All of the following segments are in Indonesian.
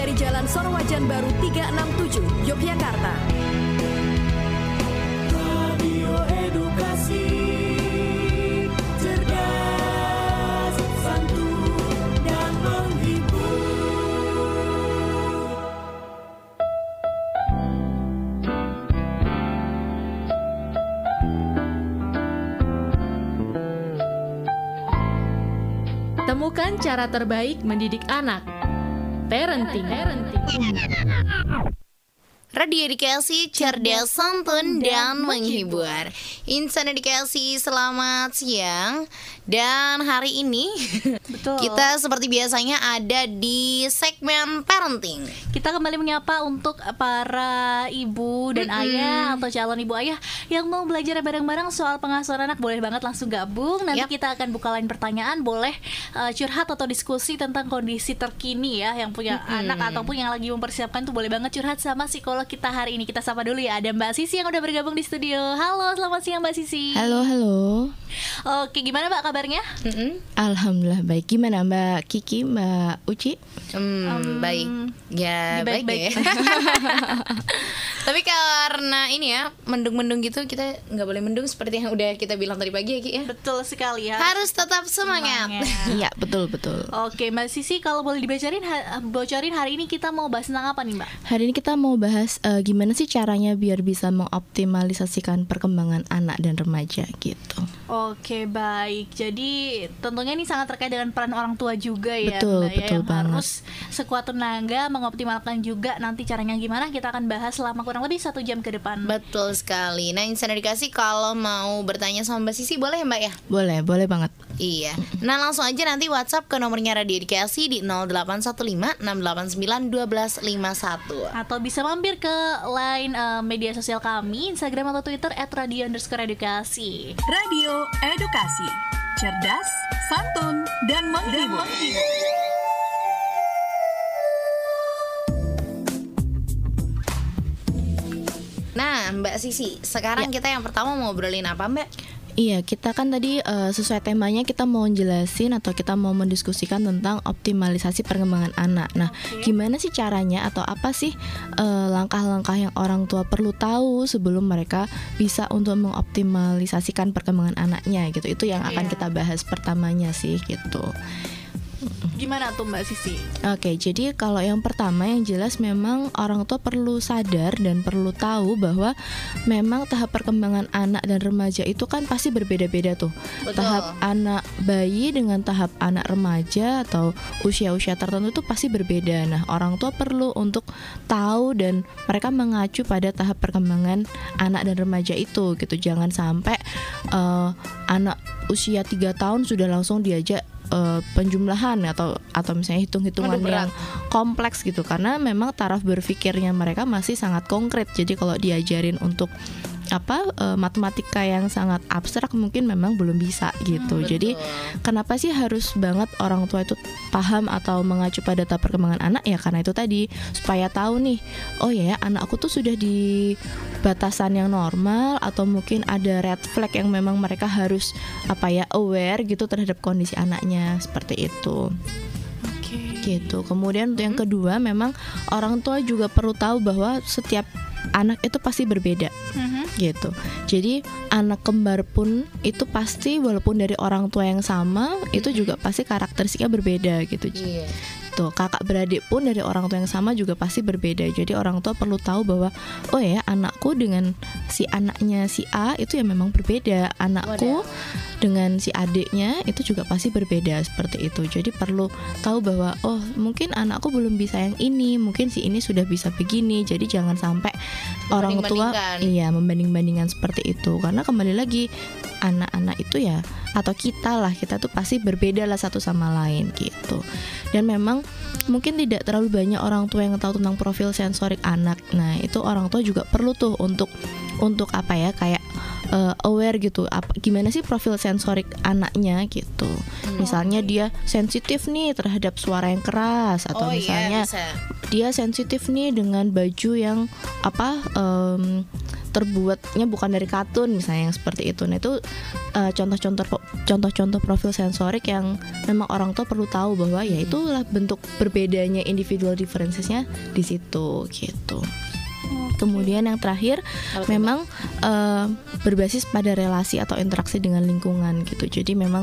dari Jalan Sorwajan Baru 367, Yogyakarta. Radio Edukasi, cerdas, santun, dan menghibur. Temukan cara terbaik mendidik anak. Parenting. Radio Edukasi, cerdas, santun, dan menghibur. Insan Edukasi, selamat siang. Dan hari ini Betul. kita seperti biasanya ada di segmen parenting. Kita kembali menyapa untuk para ibu dan ayah atau calon ibu ayah yang mau belajar bareng-bareng soal pengasuhan anak. Boleh banget langsung gabung. Nanti kita akan buka line pertanyaan. Boleh curhat atau diskusi tentang kondisi terkini ya, yang punya anak ataupun yang lagi mempersiapkan tuh boleh banget curhat sama psikolog kita hari ini. Kita sapa dulu ya, ada Mbak Sisi yang udah bergabung di studio. Halo, selamat siang Mbak Sisi. Halo. Oke, gimana Mbak kabarnya? Alhamdulillah baik. Gimana Mbak Kiki, Mbak Uci? Baik. Ya, baik ya. Tapi karena ini ya, mendung-mendung gitu, kita nggak boleh mendung seperti yang udah kita bilang tadi pagi ya, Ki ya. Betul sekali ya. Harus tetap semangat. Iya, betul. Oke, Mbak Sisi, kalau boleh bocorin hari ini kita mau bahas tentang apa nih Mbak? Hari ini kita mau bahas gimana sih caranya biar bisa mengoptimalisasikan perkembangan anak dan remaja gitu. Oke, baik. Jadi tentunya ini sangat terkait dengan peran orang tua juga ya, Betul, Mbak, ya, betul yang banget. harus sekuat tenaga mengoptimalkan juga. Nanti caranya gimana kita akan bahas selama kurang lebih 1 jam ke depan. Betul sekali. Nah, Insan Edukasi kalau mau bertanya sama Mbak Sisi boleh ya Mbak ya? Boleh banget. Iya. Nah, langsung aja nanti WhatsApp ke nomornya Radio Edukasi di 0815 689 1251. Atau bisa mampir ke line media sosial kami, Instagram atau Twitter @radio_edukasi. Radio Edukasi, cerdas, santun, dan menghibur. Nah, Mbak Sisi, sekarang kita yang pertama mau ngobrolin apa, Mbak? Iya, kita kan tadi sesuai temanya kita mau jelasin atau kita mau mendiskusikan tentang optimalisasi perkembangan anak. Nah, gimana sih caranya atau apa sih langkah-langkah yang orang tua perlu tahu sebelum mereka bisa untuk mengoptimalisasikan perkembangan anaknya gitu. Itu yang akan kita bahas pertamanya sih gitu. Gimana tuh Mbak Sisi? Oke, jadi kalau yang pertama yang jelas memang orang tua perlu sadar dan perlu tahu bahwa memang tahap perkembangan anak dan remaja itu kan pasti berbeda-beda tuh. Betul. Tahap anak bayi dengan tahap anak remaja atau usia-usia tertentu itu pasti berbeda. Nah, orang tua perlu untuk tahu dan mereka mengacu pada tahap perkembangan anak dan remaja itu gitu. Jangan sampai anak usia 3 tahun sudah langsung diajak penjumlahan atau misalnya hitung-hitungan yang kompleks gitu, karena memang taraf berpikirnya mereka masih sangat konkret. Jadi kalau diajarin untuk matematika yang sangat abstrak mungkin memang belum bisa gitu. Jadi kenapa sih harus banget orang tua itu paham atau mengacu pada tahap perkembangan anak? Ya karena itu tadi, supaya tahu nih, oh ya anakku tuh sudah di batasan yang normal atau mungkin ada red flag yang memang mereka harus aware gitu terhadap kondisi anaknya, seperti itu. Gitu. Kemudian untuk yang kedua, memang orang tua juga perlu tahu bahwa setiap anak itu pasti berbeda, gitu. Jadi anak kembar pun itu pasti walaupun dari orang tua yang sama, itu juga pasti karakteristiknya berbeda, gitu. Tuh, kakak beradik pun dari orang tua yang sama juga pasti berbeda. Jadi orang tua perlu tahu bahwa oh ya, anakku dengan si anaknya si A itu ya memang berbeda. Anakku dengan si adiknya itu juga pasti berbeda, seperti itu. Jadi perlu tahu bahwa oh mungkin anakku belum bisa yang ini, mungkin si ini sudah bisa begini. Jadi jangan sampai orang tua membanding-bandingkan seperti itu. Karena kembali lagi anak-anak itu ya, atau kita tuh pasti berbeda lah satu sama lain gitu. Dan memang mungkin tidak terlalu banyak orang tua yang tahu tentang profil sensorik anak. Nah itu orang tua juga perlu tuh untuk kayak aware gitu, gimana sih profil sensorik anaknya gitu. Misalnya dia sensitif nih terhadap suara yang keras, atau misalnya dia sensitif nih dengan baju yang terbuatnya bukan dari katun misalnya yang seperti itu. Nah itu contoh-contoh profil sensorik yang memang orang tua perlu tahu bahwa ya itulah bentuk berbedanya individual differencesnya di situ gitu. Kemudian yang terakhir memang berbasis pada relasi atau interaksi dengan lingkungan gitu. Jadi memang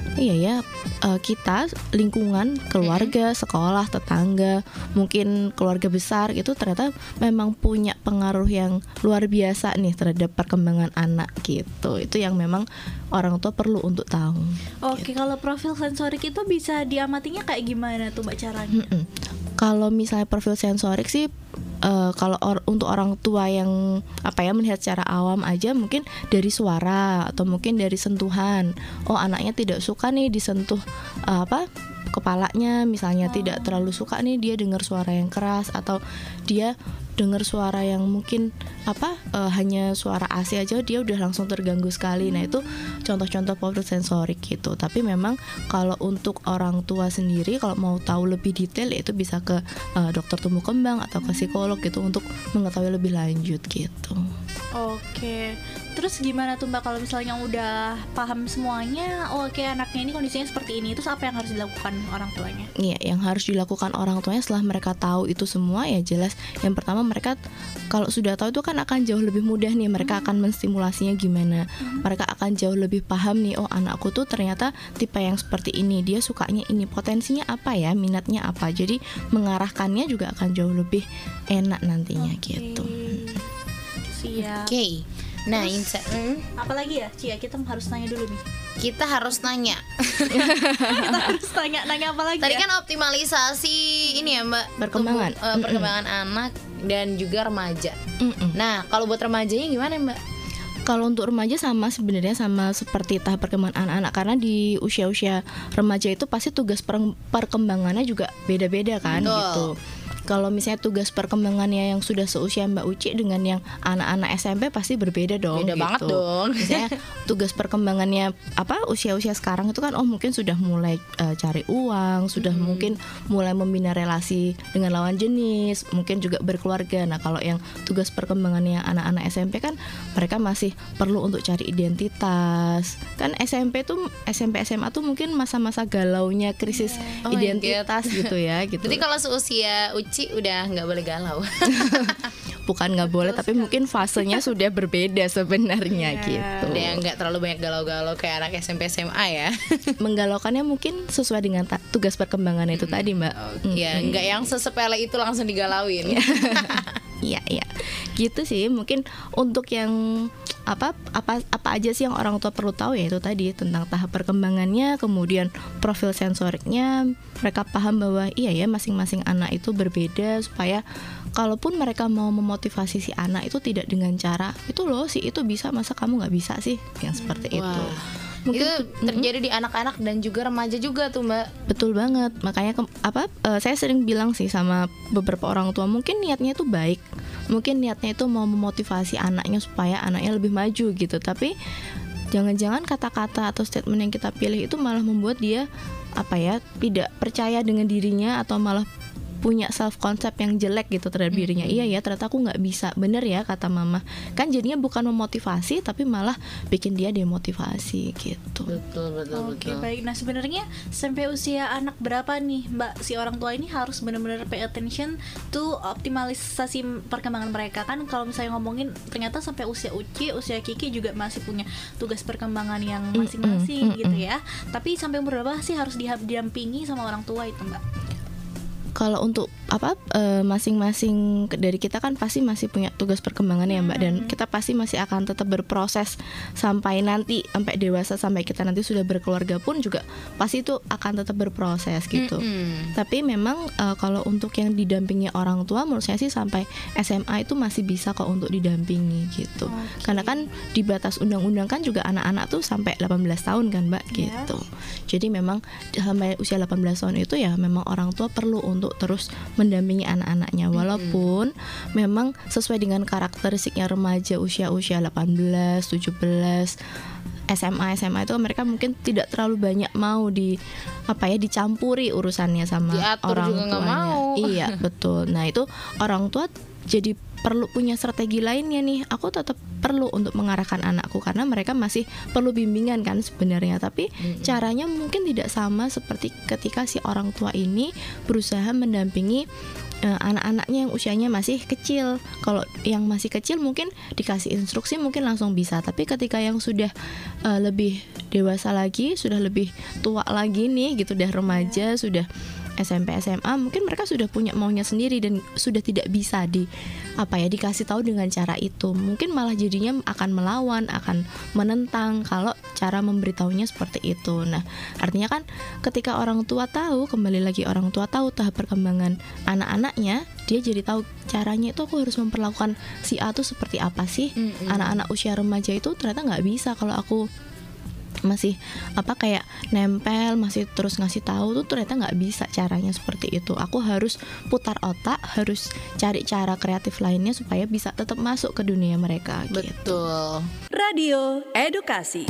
kita lingkungan, keluarga, sekolah, tetangga, mungkin keluarga besar gitu ternyata memang punya pengaruh yang luar biasa nih terhadap perkembangan anak gitu. Itu yang memang orang tua perlu untuk tahu. Oke, gitu. kalau profil sensorik itu bisa diamatinya kayak gimana tuh Mbak caranya? Kalau misalnya profil sensorik sih kalau untuk orang tua yang melihat secara awam aja mungkin dari suara atau mungkin dari sentuhan. Oh, anaknya tidak suka nih disentuh kepalanya misalnya, tidak terlalu suka nih dia dengar suara yang keras, atau dia dengar suara yang mungkin hanya suara AC aja dia udah langsung terganggu sekali. Nah itu contoh-contoh profil sensorik gitu. Tapi memang kalau untuk orang tua sendiri kalau mau tahu lebih detail itu bisa ke dokter tumbuh kembang atau ke psikolog gitu untuk mengetahui lebih lanjut gitu. Oke. Terus gimana tuh Mbak kalau misalnya udah paham semuanya, oke anaknya ini kondisinya seperti ini, terus apa yang harus dilakukan orang tuanya? Iya, yang harus dilakukan orang tuanya setelah mereka tahu itu semua ya jelas yang pertama mereka kalau sudah tahu itu kan akan jauh lebih mudah nih, mereka akan menstimulasinya gimana. Mereka akan jauh lebih paham nih, oh anakku tuh ternyata tipe yang seperti ini, dia sukanya ini, potensinya apa ya, minatnya apa. Jadi mengarahkannya juga akan jauh lebih enak nantinya gitu. Siap. Oke. Nah, apalagi ya, Cia, kita harus nanya dulu nih. Kita harus nanya. Kita harus nanya apa lagi? Tadi ya? kan optimalisasi ini ya Mbak, perkembangan perkembangan anak dan juga remaja. Nah, kalau buat remajanya gimana Mbak? Kalau untuk remaja sebenarnya sama seperti tahap perkembangan anak-anak, karena di usia-usia remaja itu pasti tugas perkembangannya juga beda-beda kan. Betul. Gitu. Kalau misalnya tugas perkembangannya yang sudah seusia Mbak Uci dengan yang anak-anak SMP pasti berbeda dong. Beda gitu. banget dong. Misalnya tugas perkembangannya usia-usia sekarang itu kan mungkin sudah mulai cari uang, sudah mungkin mulai membina relasi dengan lawan jenis, mungkin juga berkeluarga. Nah kalau yang tugas perkembangannya anak-anak SMP kan mereka masih perlu untuk cari identitas. Kan SMP SMA tuh mungkin masa-masa galaunya krisis identitas gitu ya. Gitu. Berarti kalau seusia Uci udah nggak boleh galau. Bukan nggak boleh, tapi mungkin fasenya sudah berbeda sebenarnya gitu. Udah yang nggak terlalu banyak galau-galau kayak anak SMP SMA ya. Menggalaukannya mungkin sesuai dengan tugas perkembangan itu tadi Mbak. Ya nggak yang sesepele itu langsung digalauin. Iya, gitu sih. Mungkin untuk yang apa aja sih yang orang tua perlu tahu ya itu tadi tentang tahap perkembangannya, kemudian profil sensoriknya, mereka paham bahwa iya ya masing-masing anak itu berbeda, supaya kalaupun mereka mau memotivasi si anak itu tidak dengan cara itu loh si itu bisa masa kamu nggak bisa sih yang seperti itu. Mungkin itu terjadi di anak-anak dan juga remaja juga tuh Mbak. Betul banget. Makanya saya sering bilang sih sama beberapa orang tua, mungkin niatnya itu baik, mungkin niatnya itu mau memotivasi anaknya supaya anaknya lebih maju gitu, tapi jangan-jangan kata-kata atau statement yang kita pilih itu malah membuat dia tidak percaya dengan dirinya atau malah punya self concept yang jelek gitu terhadap dirinya. Iya ya, ternyata aku nggak bisa. Bener ya kata mama. Kan jadinya bukan memotivasi tapi malah bikin dia demotivasi gitu. Betul. Oke, baik. Nah, sebenarnya sampai usia anak berapa nih, Mbak, si orang tua ini harus benar-benar pay attention to optimalisasi perkembangan mereka? Kan kalau misalnya ngomongin ternyata sampai usia Uci, usia Kiki juga masih punya tugas perkembangan yang masing-masing gitu ya. Tapi sampai umur berapa sih harus didampingi sama orang tua itu, Mbak? Kalau untuk masing-masing dari kita kan pasti masih punya tugas perkembangan ya Mbak, dan kita pasti masih akan tetap berproses sampai dewasa, sampai kita nanti sudah berkeluarga pun juga pasti itu akan tetap berproses gitu. Tapi memang kalau untuk yang didampingi orang tua menurut saya sih sampai SMA itu masih bisa kok untuk didampingi gitu. Karena kan di batas undang-undang kan juga anak-anak tuh sampai 18 tahun kan Mbak gitu. Jadi memang sampai usia 18 tahun itu ya memang orang tua perlu untuk terus mendampingi anak-anaknya, walaupun memang sesuai dengan karakteristiknya remaja usia-usia 18, 17, SMA itu mereka mungkin tidak terlalu banyak mau dicampuri urusannya sama diatur orang juga tuanya. mau. Iya, betul. Nah, itu orang tua jadi perlu punya strategi lainnya nih, aku tetap perlu untuk mengarahkan anakku karena mereka masih perlu bimbingan kan sebenarnya, tapi caranya mungkin tidak sama seperti ketika si orang tua ini berusaha mendampingi anak-anaknya yang usianya masih kecil. Kalau yang masih kecil mungkin dikasih instruksi mungkin langsung bisa, tapi ketika yang sudah lebih dewasa lagi, sudah lebih tua lagi nih gitu, udah remaja, sudah SMP SMA, mungkin mereka sudah punya maunya sendiri dan sudah tidak bisa dikasih tahu dengan cara itu. Mungkin malah jadinya akan melawan, akan menentang kalau cara memberitahunya seperti itu. Nah, artinya kan ketika orang tua tahu, kembali lagi orang tua tahu tahap perkembangan anak-anaknya, dia jadi tahu caranya itu aku harus memperlakukan si A tuh seperti apa sih. Anak-anak usia remaja itu ternyata nggak bisa kalau aku masih kayak nempel, masih terus ngasih tahu tuh ternyata nggak bisa caranya seperti itu. Aku harus putar otak, harus cari cara kreatif lainnya supaya bisa tetap masuk ke dunia mereka. Betul. Gitu. Radio Edukasi.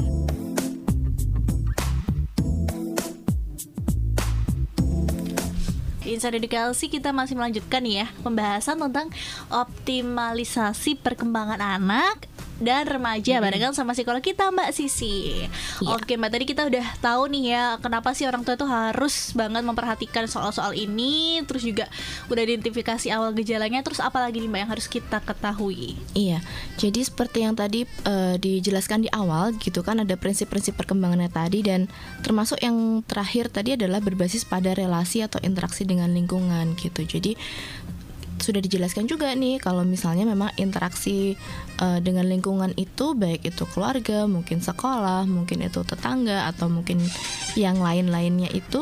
Insight Edukasi kita masih melanjutkan nih ya pembahasan tentang optimalisasi perkembangan anak dan remaja barengan sama psikolog kita Mbak Sisi. Oke Mbak, tadi kita udah tahu nih ya kenapa sih orang tua itu harus banget memperhatikan soal-soal ini, terus juga udah identifikasi awal gejalanya, terus apa lagi nih Mbak yang harus kita ketahui? Iya, jadi seperti yang tadi dijelaskan di awal gitu kan, ada prinsip-prinsip perkembangannya tadi, dan termasuk yang terakhir tadi adalah berbasis pada relasi atau interaksi dengan lingkungan gitu. Jadi sudah dijelaskan juga nih kalau misalnya memang interaksi dengan lingkungan itu, baik itu keluarga, mungkin sekolah, mungkin itu tetangga, atau mungkin yang lain-lainnya itu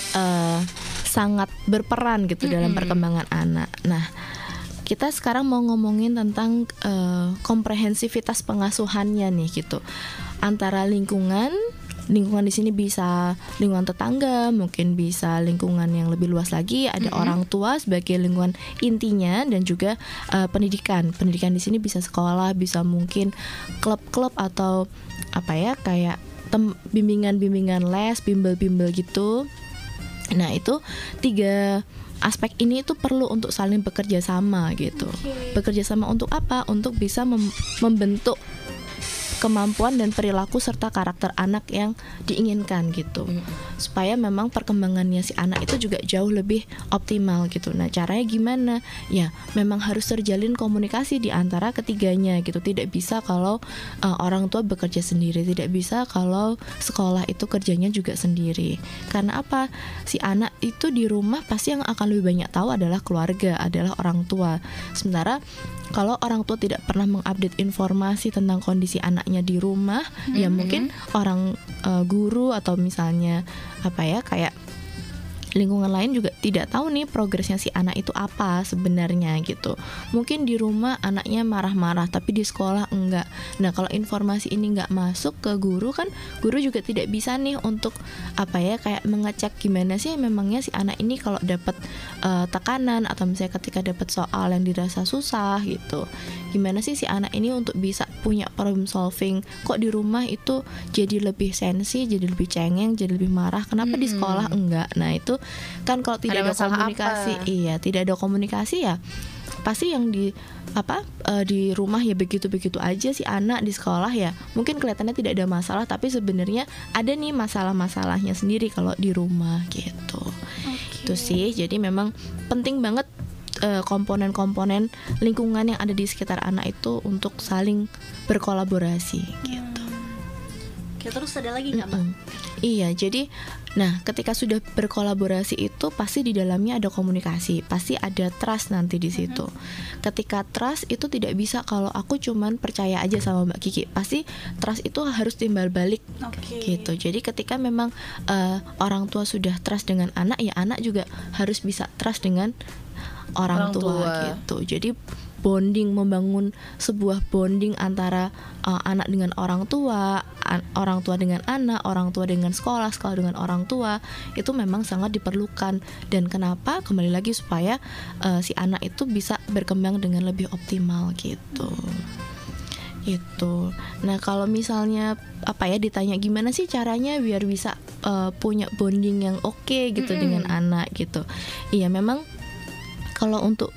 sangat berperan gitu dalam perkembangan anak. Nah, kita sekarang mau ngomongin tentang komprehensivitas pengasuhannya nih gitu, antara lingkungan di sini bisa lingkungan tetangga, mungkin bisa lingkungan yang lebih luas lagi, ada orang tua sebagai lingkungan intinya, dan juga pendidikan di sini bisa sekolah, bisa mungkin klub-klub atau kayak bimbingan les, bimbel gitu. Nah, itu 3 aspek ini itu perlu untuk saling bekerja sama gitu. Bekerja sama untuk apa? Untuk bisa membentuk kemampuan dan perilaku serta karakter anak yang diinginkan gitu, supaya memang perkembangannya si anak itu juga jauh lebih optimal gitu. Nah, caranya gimana? Ya, memang harus terjalin komunikasi di antara ketiganya gitu. Tidak bisa kalau orang tua bekerja sendiri, tidak bisa kalau sekolah itu kerjanya juga sendiri. Karena apa? Si anak itu di rumah pasti yang akan lebih banyak tahu adalah keluarga, adalah orang tua. Sementara kalau orang tua tidak pernah mengupdate informasi tentang kondisi anaknya di rumah, ya mungkin orang guru atau misalnya kayak lingkungan lain juga tidak tahu nih progresnya si anak itu apa sebenarnya gitu. Mungkin di rumah anaknya marah-marah tapi di sekolah enggak. Nah, kalau informasi ini enggak masuk ke guru, kan guru juga tidak bisa nih untuk kayak mengecek gimana sih memangnya si anak ini kalau dapat tekanan, atau misalnya ketika dapat soal yang dirasa susah gitu, gimana sih si anak ini untuk bisa punya problem solving. Kok di rumah itu jadi lebih sensi, jadi lebih cengeng, jadi lebih marah, kenapa di sekolah enggak? Nah, itu kan kalau tidak ada komunikasi, tidak ada komunikasi ya pasti yang di rumah ya begitu-begitu aja si anak, di sekolah ya mungkin kelihatannya tidak ada masalah, tapi sebenarnya ada nih masalah-masalahnya sendiri kalau di rumah gitu. Itu sih, jadi memang penting banget komponen-komponen lingkungan yang ada di sekitar anak itu untuk saling berkolaborasi gitu. Oke, terus ada lagi nggak Mbak? Iya, jadi ketika sudah berkolaborasi itu pasti di dalamnya ada komunikasi, pasti ada trust nanti di situ. Ketika trust itu tidak bisa kalau aku cuman percaya aja sama Mbak Kiki, pasti trust itu harus timbal balik gitu. Jadi ketika memang orang tua sudah trust dengan anak, ya anak juga harus bisa trust dengan orang tua gitu. Jadi membangun sebuah bonding antara anak dengan orang tua dengan anak, orang tua dengan sekolah dengan orang tua, itu memang sangat diperlukan. Dan kenapa? Kembali lagi supaya si anak itu bisa berkembang dengan lebih optimal gitu. Itu. Nah, kalau misalnya ditanya gimana sih caranya biar bisa punya bonding yang oke gitu dengan anak gitu. Iya, memang kalau untuk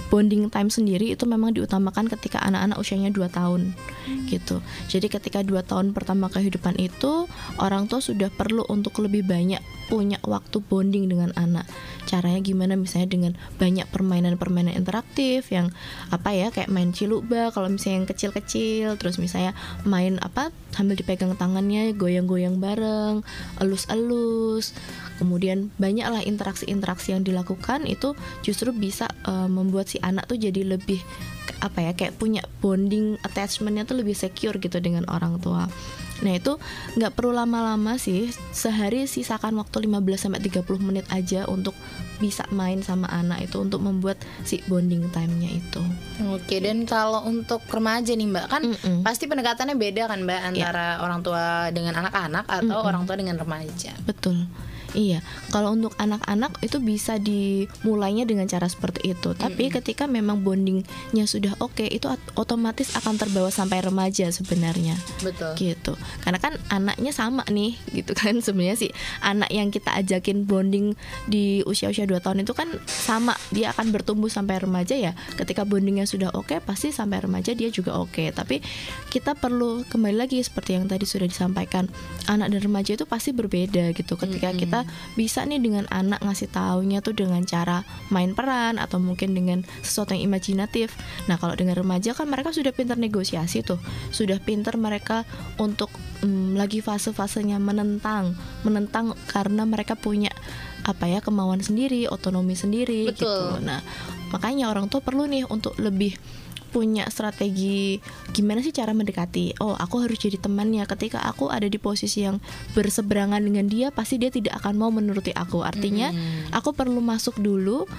bonding time sendiri itu memang diutamakan ketika anak-anak usianya 2 tahun gitu. Jadi ketika 2 tahun pertama kehidupan itu, orang tua sudah perlu untuk lebih banyak punya waktu bonding dengan anak. Caranya gimana? Misalnya dengan banyak permainan-permainan interaktif yang kayak main cilukba kalau misalnya yang kecil-kecil, terus misalnya main sambil dipegang tangannya, goyang-goyang bareng, elus-elus. Kemudian banyaklah interaksi-interaksi yang dilakukan, itu justru bisa membuat si anak tuh jadi lebih kayak punya bonding attachmentnya tuh lebih secure gitu dengan orang tua. Nah itu nggak perlu lama-lama sih, sehari sisakan waktu 15-30 menit aja untuk bisa main sama anak itu, untuk membuat si bonding time-nya itu. Oke, dan kalau untuk remaja nih Mbak, kan pasti pendekatannya beda kan Mbak, antara orang tua dengan anak-anak atau orang tua dengan remaja. Betul. Iya, kalau untuk anak-anak itu bisa dimulainya dengan cara seperti itu. Tapi ketika memang bondingnya sudah oke, itu otomatis akan terbawa sampai remaja sebenarnya. Betul. Gitu. Karena kan anaknya sama nih, gitu kan. Sebenarnya sih anak yang kita ajakin bonding di usia-usia 2 tahun itu kan sama, dia akan bertumbuh sampai remaja ya. Ketika bondingnya sudah oke, pasti sampai remaja dia juga oke. Tapi kita perlu kembali lagi seperti yang tadi sudah disampaikan, anak dan remaja itu pasti berbeda gitu. Ketika kita bisa nih dengan anak ngasih taunya tuh dengan cara main peran atau mungkin dengan sesuatu yang imajinatif. Nah kalau dengan remaja kan mereka sudah pintar negosiasi tuh, sudah pintar mereka untuk lagi fase-fasenya menentang karena mereka punya kemauan sendiri, otonomi sendiri. Betul. Gitu. Nah makanya orang tua perlu nih untuk lebih punya strategi gimana sih cara mendekati. Oh, aku harus jadi temannya. Ketika aku ada di posisi yang berseberangan dengan dia, pasti dia tidak akan mau menuruti aku. Artinya aku perlu masuk dulu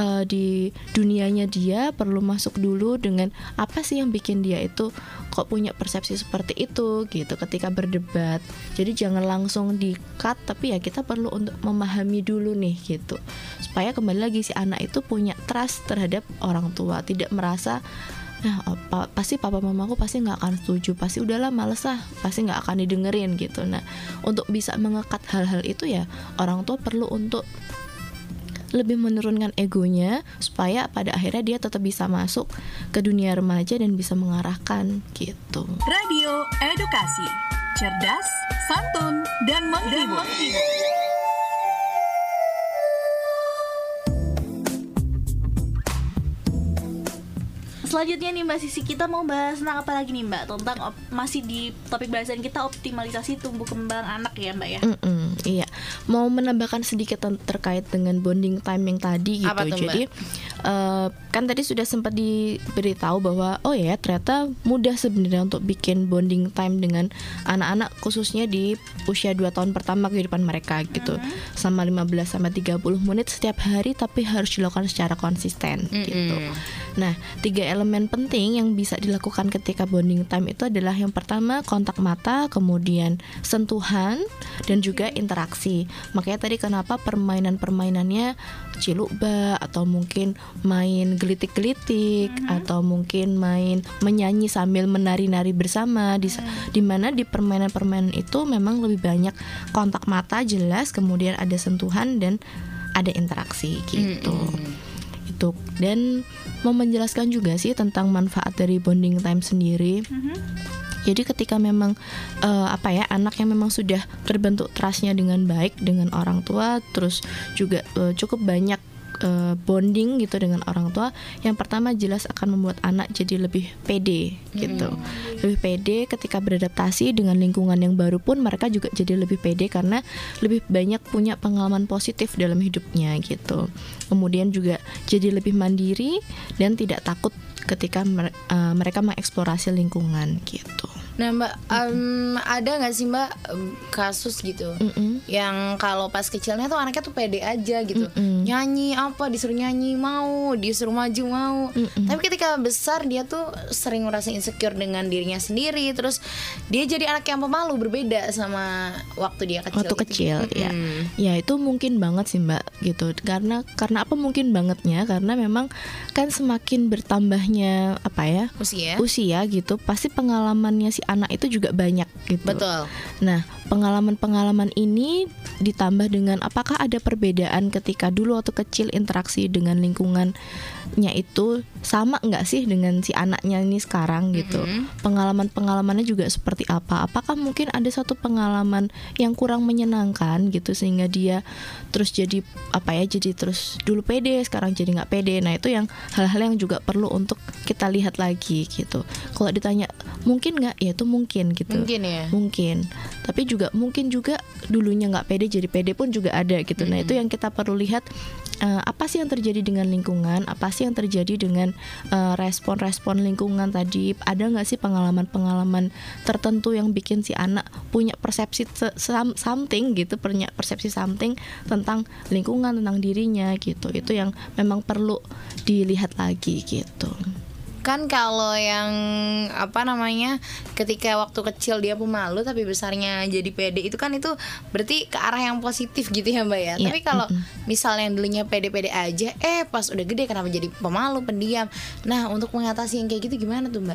di dunianya dia, perlu masuk dulu dengan apa sih yang bikin dia itu kok punya persepsi seperti itu gitu ketika berdebat. Jadi jangan langsung di-cut, tapi ya kita perlu untuk memahami dulu nih gitu. Supaya kembali lagi si anak itu punya trust terhadap orang tua, tidak merasa pasti papa mamaku pasti nggak akan setuju, pasti udahlah males lah, pasti nggak akan didengerin gitu. Nah untuk bisa mengekat hal-hal itu ya orang tua perlu untuk lebih menurunkan egonya supaya pada akhirnya dia tetap bisa masuk ke dunia remaja dan bisa mengarahkan gitu. Radio Edukasi, cerdas, santun, dan menghibur. Selanjutnya nih Mbak Sisi, kita mau bahas tentang apa lagi nih Mbak? Tentang masih di topik bahasan kita optimalisasi tumbuh kembang anak ya Mbak ya? Iya, mau menambahkan sedikit terkait dengan bonding time yang tadi gitu. Apa tuh, jadi kan tadi sudah sempat diberitahu bahwa ternyata mudah sebenarnya untuk bikin bonding time dengan anak-anak, khususnya di usia 2 tahun pertama kehidupan mereka gitu. Sama 15-30 menit setiap hari, tapi harus dilakukan secara konsisten gitu. Nah, 3 elemen penting yang bisa dilakukan ketika bonding time itu adalah yang pertama kontak mata, kemudian sentuhan, dan juga interaksi. Makanya tadi kenapa permainan-permainannya cilukba atau mungkin main gelitik-gelitik atau mungkin main menyanyi sambil menari-nari bersama, di mana di permainan-permainan itu memang lebih banyak kontak mata jelas, kemudian ada sentuhan dan ada interaksi gitu. Dan mau menjelaskan juga sih tentang manfaat dari bonding time sendiri. Jadi ketika memang anak yang memang sudah terbentuk trustnya dengan baik dengan orang tua, terus juga cukup banyak bonding gitu dengan orang tua, yang pertama jelas akan membuat anak jadi lebih pede gitu. Lebih pede ketika beradaptasi dengan lingkungan yang baru pun mereka juga jadi lebih pede karena lebih banyak punya pengalaman positif dalam hidupnya gitu. Kemudian juga jadi lebih mandiri dan tidak takut ketika mereka mengeksplorasi lingkungan gitu. Nah Mbak, ada nggak sih Mbak kasus gitu yang kalau pas kecilnya tuh anaknya tuh pede aja gitu, nyanyi apa disuruh nyanyi mau, disuruh maju mau, tapi ketika besar dia tuh sering merasa insecure dengan dirinya sendiri, terus dia jadi anak yang pemalu, berbeda sama waktu dia kecil. Waktu kecil ya. Ya itu mungkin banget sih Mbak gitu. Karena apa mungkin bangetnya? Karena memang kan semakin bertambahnya usia gitu, pasti pengalamannya si anak itu juga banyak gitu. Betul. Nah, pengalaman-pengalaman ini ditambah dengan apakah ada perbedaan ketika dulu waktu kecil interaksi dengan lingkungannya itu sama nggak sih dengan si anaknya ini sekarang gitu. Pengalaman-pengalamannya juga seperti apa? Apakah mungkin ada satu pengalaman yang kurang menyenangkan gitu sehingga dia terus jadi jadi terus dulu pede sekarang jadi nggak pede. Nah, itu yang hal-hal yang juga perlu untuk kita lihat lagi gitu. Kalau ditanya mungkin nggak, ya itu mungkin gitu. Mungkin ya. Mungkin. Tapi juga mungkin juga dulunya nggak pede jadi pede pun juga ada gitu. Nah, itu yang kita perlu lihat, apa sih yang terjadi dengan lingkungan, apa sih yang terjadi dengan respon-respon lingkungan tadi. Ada nggak sih pengalaman-pengalaman tertentu yang bikin si anak punya persepsi something gitu, punya persepsi something tentang lingkungan, tentang dirinya gitu. Itu yang memang perlu dilihat lagi gitu. Kan kalau yang ketika waktu kecil dia pemalu tapi besarnya jadi pede, itu kan itu berarti ke arah yang positif gitu ya Mbak ya. Tapi kalau misalnya yang dulunya pede-pede aja, pas udah gede kenapa jadi pemalu, pendiam. Nah, untuk mengatasi yang kayak gitu gimana tuh Mbak?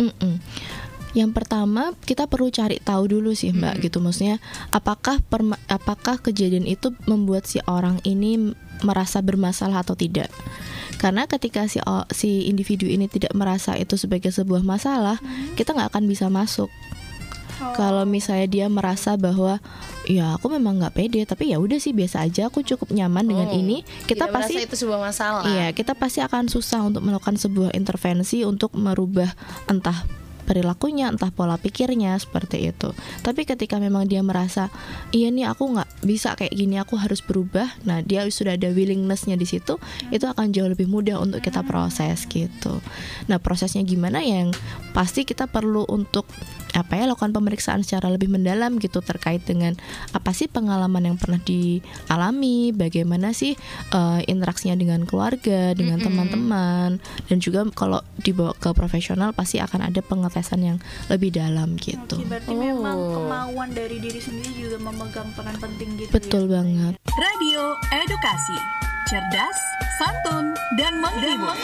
Yang pertama kita perlu cari tahu dulu sih Mbak gitu, maksudnya apakah kejadian itu membuat si orang ini merasa bermasalah atau tidak. Karena ketika si individu ini tidak merasa itu sebagai sebuah masalah, kita nggak akan bisa masuk. Kalau misalnya dia merasa bahwa ya aku memang nggak pede, tapi ya udah sih biasa aja, aku cukup nyaman dengan ini, kita pasti merasa itu sebuah masalah. Iya, kita pasti akan susah untuk melakukan sebuah intervensi untuk merubah entah perilakunya, entah pola pikirnya seperti itu. Tapi ketika memang dia merasa iya nih aku nggak bisa kayak gini, aku harus berubah. Nah, dia sudah ada willingness-nya di situ, itu akan jauh lebih mudah untuk kita proses gitu. Nah, prosesnya gimana, yang pasti kita perlu untuk lakukan pemeriksaan secara lebih mendalam gitu terkait dengan apa sih pengalaman yang pernah dialami, bagaimana sih interaksinya dengan keluarga, dengan teman-teman, dan juga kalau dibawa ke profesional pasti akan ada pengetesan yang lebih dalam gitu. Berarti memang kemauan dari diri sendiri juga memegang peran penting gitu. Betul banget. Radio Edukasi, cerdas, santun, dan menghibur.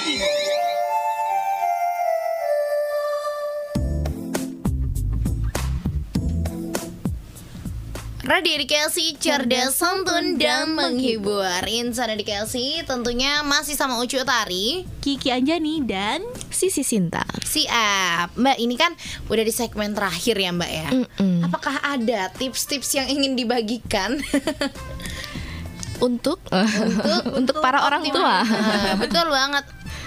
Radio Edukasi, cerdas, santun, dan menghibur. Insan Edukasi tentunya masih sama Ucu Utari, Kiki Anjani, dan Sisi Sinta. Siap Mbak, ini kan udah di segmen terakhir ya Mbak ya. Apakah ada tips-tips yang ingin dibagikan untuk para orang tua? Betul banget.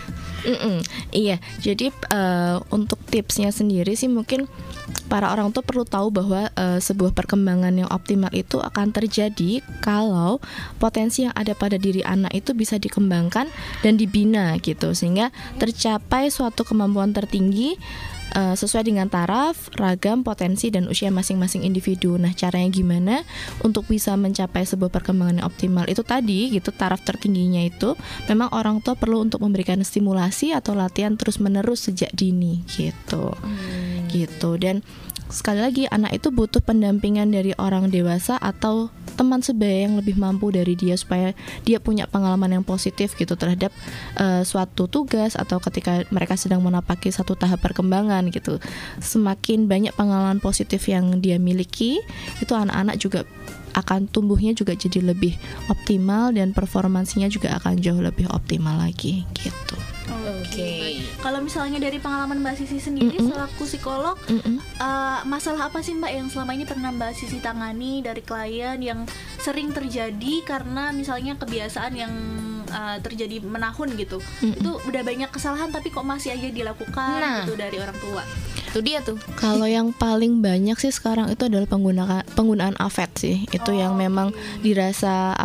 Iya, jadi untuk tipsnya sendiri sih mungkin para orang tua perlu tahu bahwa sebuah perkembangan yang optimal itu akan terjadi kalau potensi yang ada pada diri anak itu bisa dikembangkan dan dibina gitu, sehingga tercapai suatu kemampuan tertinggi sesuai dengan taraf, ragam, potensi, dan usia masing-masing individu. Nah, caranya gimana untuk bisa mencapai sebuah perkembangan yang optimal itu tadi gitu, taraf tertingginya itu memang orang tua perlu untuk memberikan stimulasi atau latihan terus-menerus sejak dini gitu. Gitu. Dan sekali lagi anak itu butuh pendampingan dari orang dewasa atau teman sebaya yang lebih mampu dari dia supaya dia punya pengalaman yang positif gitu terhadap suatu tugas atau ketika mereka sedang menapaki satu tahap perkembangan gitu. Semakin banyak pengalaman positif yang dia miliki, itu anak-anak juga akan tumbuhnya juga jadi lebih optimal dan performansinya juga akan jauh lebih optimal lagi gitu. Oke. Kalau misalnya dari pengalaman Mbak Sisi sendiri selaku psikolog, masalah apa sih Mbak yang selama ini pernah Mbak Sisi tangani dari klien yang sering terjadi karena misalnya kebiasaan yang terjadi menahun gitu, itu udah banyak kesalahan tapi kok masih aja dilakukan gitu dari orang tua. Itu dia tuh. Kalau yang paling banyak sih sekarang itu adalah penggunaan afet sih. Itu yang memang dirasa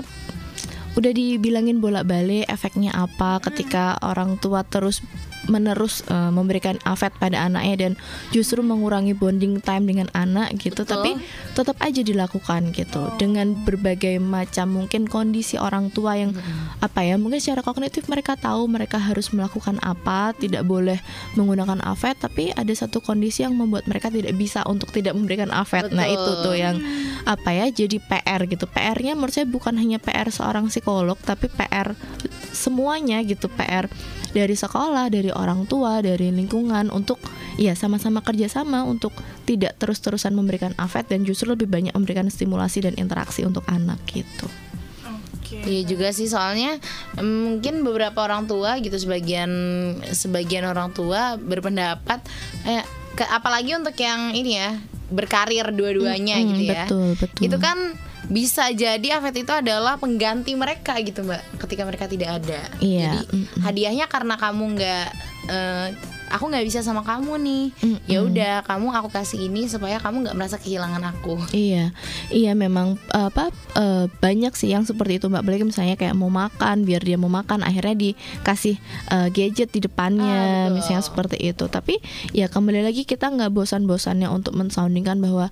udah dibilangin bolak-balik efeknya apa ketika orang tua terus menerus memberikan afet pada anaknya dan justru mengurangi bonding time dengan anak gitu. Betul. Tapi tetap aja dilakukan gitu dengan berbagai macam mungkin kondisi orang tua yang mungkin secara kognitif mereka tahu mereka harus melakukan apa, tidak boleh menggunakan afet, tapi ada satu kondisi yang membuat mereka tidak bisa untuk tidak memberikan afet. Betul. Nah, itu tuh yang jadi PR gitu. PR-nya menurut saya bukan hanya PR seorang psikolog tapi PR semuanya gitu, PR dari sekolah, dari orang tua, dari lingkungan untuk ya sama-sama kerjasama untuk tidak terus-terusan memberikan afet dan justru lebih banyak memberikan stimulasi dan interaksi untuk anak gitu. Iya juga sih, soalnya mungkin beberapa orang tua gitu, sebagian orang tua berpendapat apalagi untuk yang ini ya, berkarir dua-duanya gitu ya. Betul. Itu kan bisa jadi afet itu adalah pengganti mereka gitu Mbak, ketika mereka tidak ada. Iya. Jadi hadiahnya karena kamu nggak aku nggak bisa sama kamu nih, ya udah kamu aku kasih ini supaya kamu nggak merasa kehilangan aku. Iya memang banyak sih yang seperti itu Mbak. Apalagi misalnya kayak mau makan, biar dia mau makan akhirnya dikasih gadget di depannya, misalnya seperti itu. Tapi ya kembali lagi kita nggak bosan-bosannya untuk mensoundingkan bahwa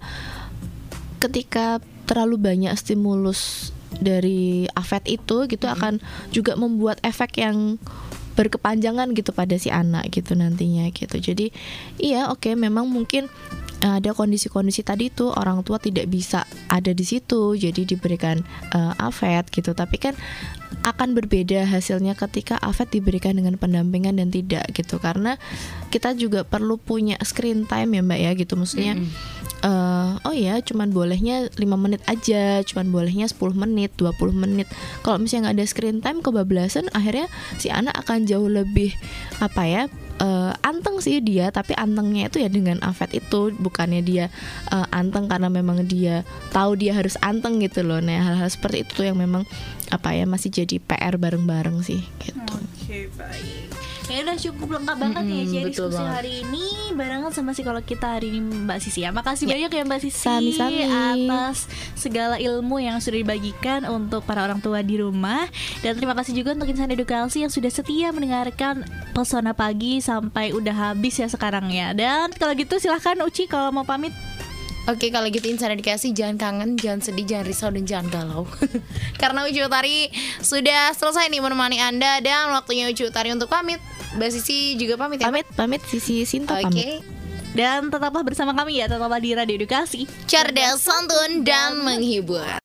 ketika terlalu banyak stimulus dari afet itu gitu akan juga membuat efek yang berkepanjangan gitu pada si anak gitu nantinya gitu. Jadi iya memang mungkin ada kondisi-kondisi tadi tuh orang tua tidak bisa ada di situ jadi diberikan afet gitu, tapi kan akan berbeda hasilnya ketika afet diberikan dengan pendampingan dan tidak gitu, karena kita juga perlu punya screen time ya Mbak ya gitu, maksudnya cuman bolehnya 5 menit aja, cuman bolehnya 10 menit, 20 menit. Kalau misalnya nggak ada screen time, kebablasan, akhirnya si anak akan jauh lebih anteng sih dia, tapi antengnya itu ya dengan afet itu, bukannya dia anteng karena memang dia tahu dia harus anteng gitu loh. Nah hal-hal seperti itu tuh yang memang masih jadi PR bareng-bareng sih gitu. Oke, baik. Ya udah cukup lengkap banget ya jadi diskusi hari ini barengan sama psikolog kita hari ini Mbak Sisi ya. Makasih banyak ya Mbak Sisi Sami-sami atas segala ilmu yang sudah dibagikan untuk para orang tua di rumah. Dan terima kasih juga untuk Insan Edukasi yang sudah setia mendengarkan Pesona Pagi sampai udah habis ya sekarang ya. Dan kalau gitu silahkan Uci kalau mau pamit. Oke, kalau gitu Insan Edukasi, jangan kangen, jangan sedih, jangan risau, dan jangan galau. Karena Uci Utari sudah selesai nih menemani Anda, dan waktunya Uci Utari untuk pamit. Mbak Sisi juga pamit ya? Pamit, Sisi Sinta pamit. Dan tetaplah bersama kami ya, tetaplah di Radio Edukasi. Cerdas, santun, dan menghibur.